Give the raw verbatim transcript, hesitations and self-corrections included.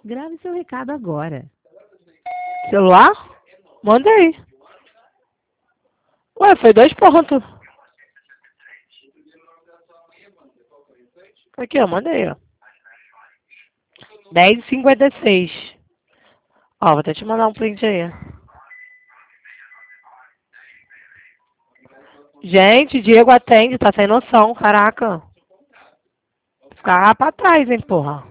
Grave seu recado agora. Celular? Mandei. Ué, foi dois pontos. Aqui, ó, mandei, ó. dez e cinquenta e seis. Ó, vou até te mandar um print aí. Gente, Diego atende, tá sem noção, caraca. Ficar pra trás, hein, porra.